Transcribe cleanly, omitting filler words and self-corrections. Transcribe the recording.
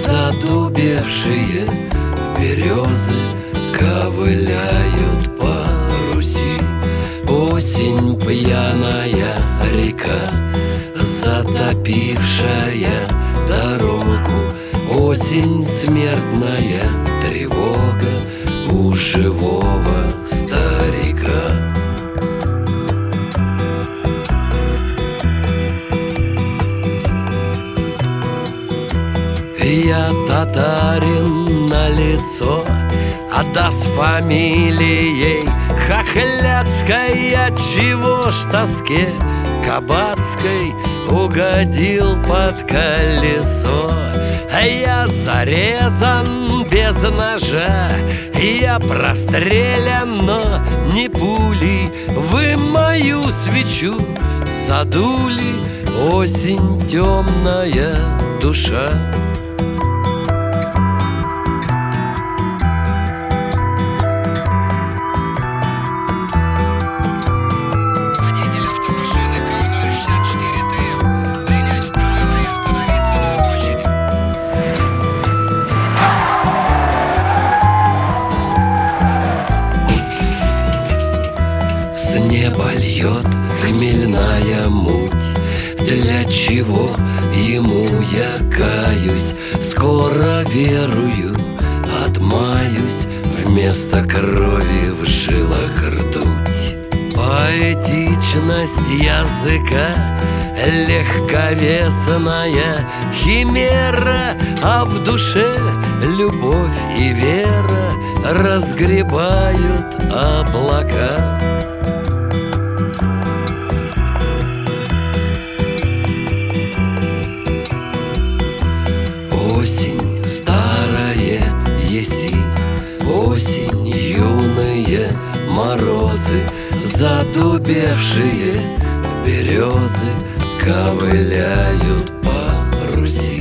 Задубевшие березы ковыляют по Руси. Осень пьяная река, затопившая дорогу. Осень смертная тревога у живого старика. Я татарин на лицо, а да с фамилией Хохляцкой. Отчего ж тоске кабацкой угодил под колесо? Я зарезан без ножа, я прострелян, но не пулей. Вы мою свечу задули, осень темная душа. С неба льет хмельная муть. Для чего ему я каюсь? Скоро верую, отмаюсь. Вместо крови в жилах ртуть. Поэтичность языка, легковесная химера, а в душе любовь и вера разгребают облака. Осень старая еси, осень юные морозы, задубевшие березы ковыляют по Руси.